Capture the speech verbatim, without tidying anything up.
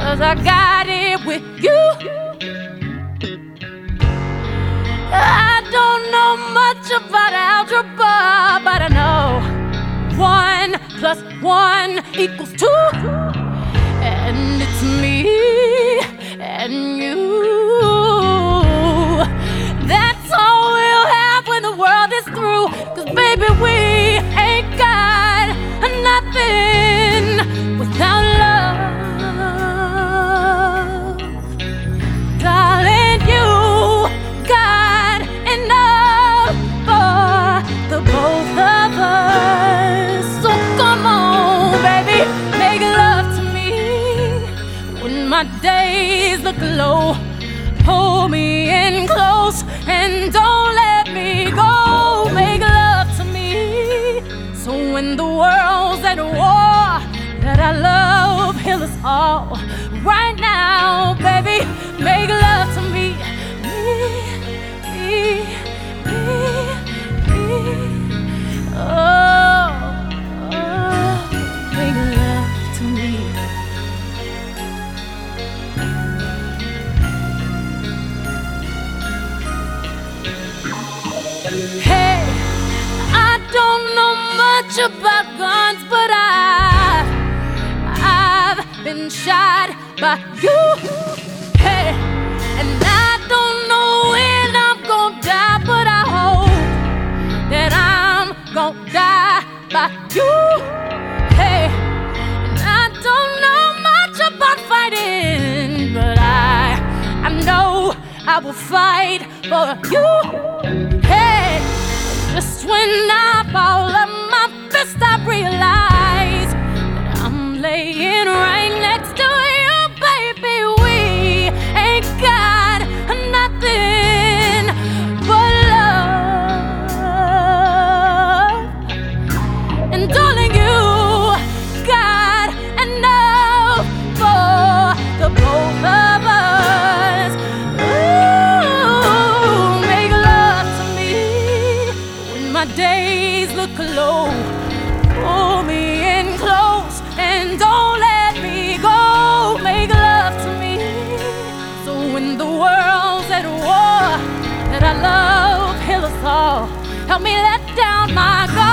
'cause I got it with you. I don't know much about algebra, but I know one plus one equals two. And it's me and you. That's all we'll have when the world is through. 'Cause baby, we ain't got nothing without love. Darling, you got enough for the both of us. So come on, baby, make love to me when my days look low. Pull me in close and don't let me go. Make love to me so when the world's at war, that I love heal us all. Right now, baby, make love to me. Me, me, me, me. Oh, oh, make love to me. Hey, I don't know much about guns, but I, I've been shot by you. Hey, and I don't know when I'm gonna die, but I hope that I'm gonna die by you. Hey, and I don't know much about fighting, but I, I know I will fight for you. Hey, just when I fall up my fist, I realize that I'm laying right next to you, baby. We ain't got nothing but love. And darling, you got enough for the both of us. Ooh, make love to me when my days look low. Pull me in close and don't let me go. Make love to me so when the world's at war, that I love heal us all. Help me let down my guard.